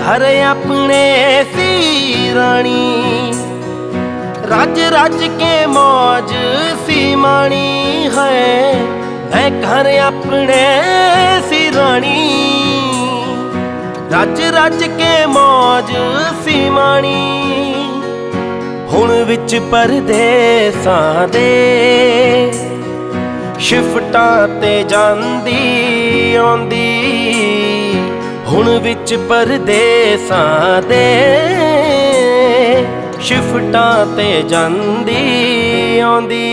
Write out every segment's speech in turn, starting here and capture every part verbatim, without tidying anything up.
घर अपने सी रानी, रज रज के मौज सी मानी है। मैं घर अपने सी रानी, रज रज के मौज सी मानी। हुण विच परदेसां दे शिफ्टां ते जांदी आउंदी, हुण विच परदेसां दे शिफ्टां ते जांदी आउंदी।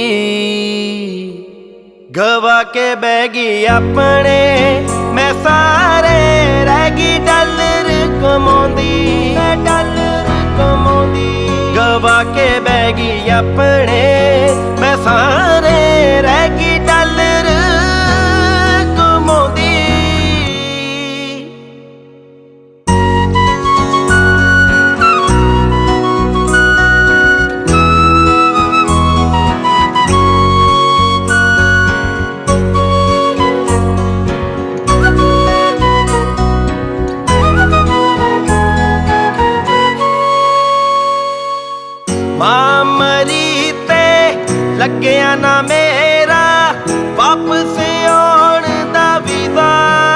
गवा के बह गई अपने मैं सारे, रह गई डॉलर कमाउंदी, मैं डॉलर कमाउंदी। गवा के बह गई अपने मैं सारे, रह गई डॉलर कमाउंदी। मां मरी ते लग्या ना मेरा वापस आउण दा वीज़ा,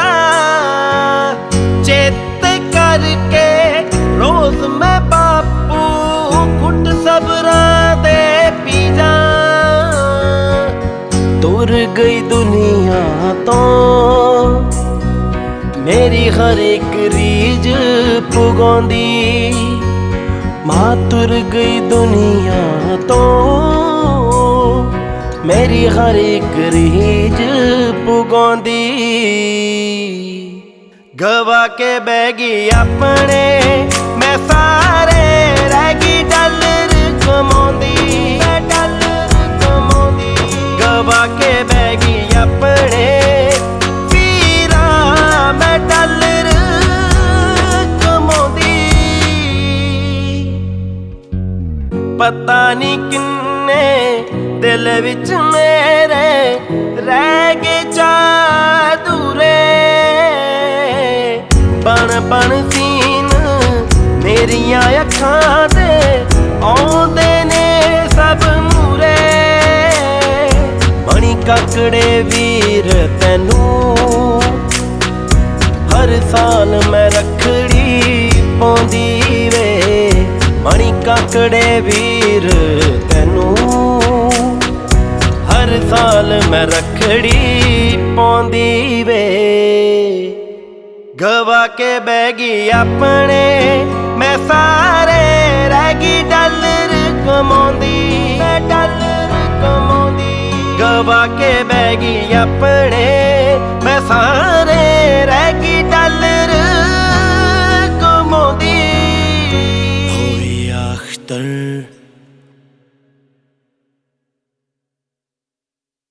चेत करके रोज मैं बापू घुट सबरां दे पी जा। तुर गई दुनिया तो मेरी हर एक रीज पुगांदी, मां तुर गई दुनिया तो मेरी हर एक रीज पुगांदी। गवा के बह गई अपने मैं सारे, रह गई डॉलर कमाउंदी, मैं डॉलर कमाउंदी। गवा के बह गई अपने वीरा मैं डॉलर कमाउंदी। पता नहीं किन्ने दिल विच मेरे रह गए जादूरे, बन बन सीन मेरिया अखां दे आउंदे ने सब मूरे। मणी काकड़े वीर तैनू हर साल मैं रखड़ी पाउंदी वे, मणी काकड़े वीर तैनू हर साल मैं रखड़ी पाउंदी वे। गवा के बह गई अपने मैं सारे, रह गई डॉलर कमाउंदी, मैं डॉलर कमाउंदी। गवा के बह गई अपने मैं सारे,